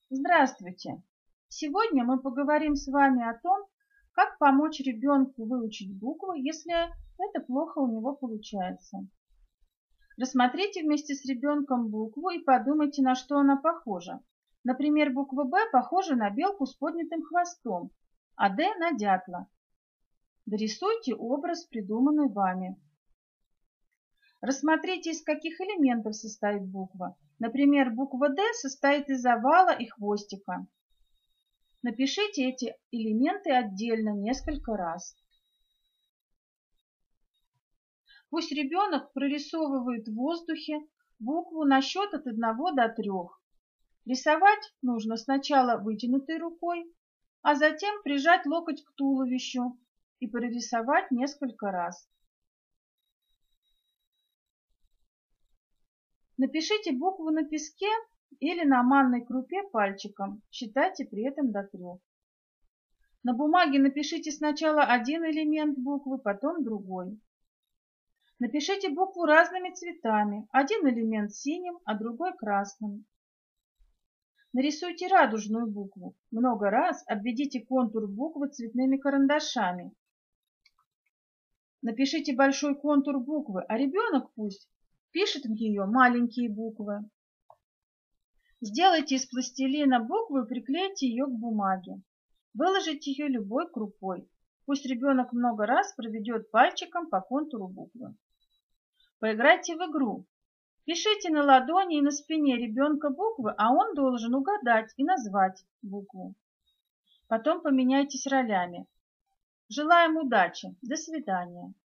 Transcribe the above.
Здравствуйте! Сегодня мы поговорим с вами о том, как помочь ребенку выучить буквы, если это плохо у него получается. Рассмотрите вместе с ребенком букву и подумайте, на что она похожа. Например, буква «Б» похожа на белку с поднятым хвостом, а «Д» на дятла. Дорисуйте образ, придуманный вами. Рассмотрите, из каких элементов состоит буква. Например, буква «Д» состоит из овала и хвостика. Напишите эти элементы отдельно несколько раз. Пусть ребенок прорисовывает в воздухе букву на счет от 1 до 3. Рисовать нужно сначала вытянутой рукой, а затем прижать локоть к туловищу и прорисовать несколько раз. Напишите букву на песке или на манной крупе пальчиком, считайте при этом до 3. На бумаге напишите сначала один элемент буквы, потом другой. Напишите букву разными цветами, один элемент синим, а другой красным. Нарисуйте радужную букву. Много раз обведите контур буквы цветными карандашами. Напишите большой контур буквы, а ребенок пусть пишет в нее маленькие буквы. Сделайте из пластилина букву и приклейте ее к бумаге. Выложите ее любой крупой. Пусть ребенок много раз проведет пальчиком по контуру буквы. Поиграйте в игру. Пишите на ладони и на спине ребенка буквы, а он должен угадать и назвать букву. Потом поменяйтесь ролями. Желаем удачи. До свидания.